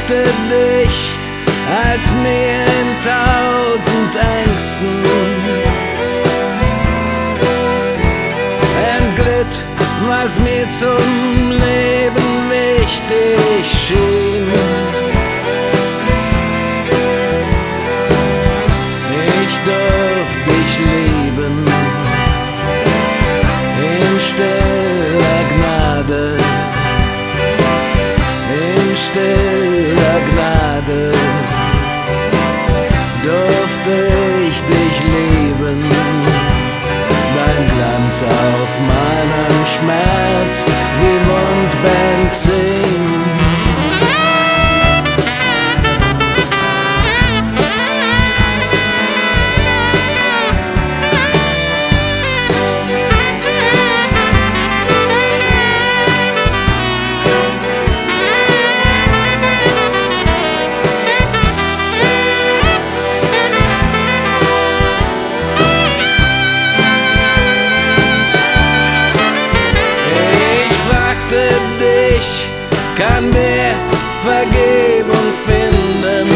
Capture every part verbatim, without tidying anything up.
fragte dich, als mir in tausend Ängsten entglitt, was mir zum Leben wichtig schien. Ich durfte dich lieben in stiller Gnade, in stiller Gnade durfte ich dich lieben. Dein Glanz auf meinem Schmerz wie Mundbenzin. Kann der Vergebung finden,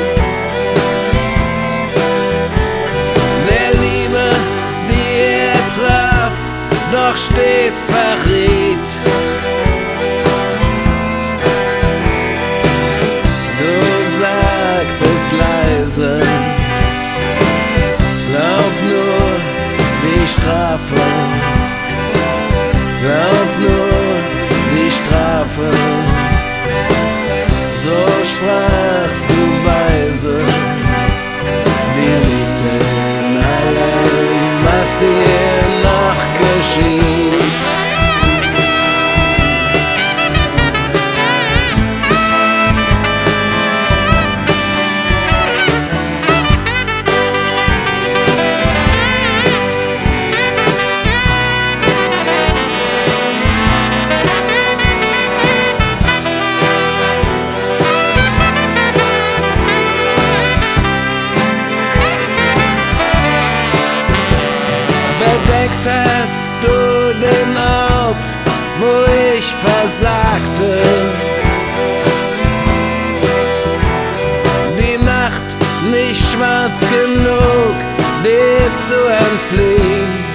der Liebe, die er traf, doch stets verriet. Du sagtest leise, glaub nur die Strafe, glaub nur die Strafe. So sprachst du weise, die liegt in allem, was dir noch geschieht. Bedeckt hast du den Ort, wo ich versagte, die Nacht nicht schwarz genug, dir zu entfliehen.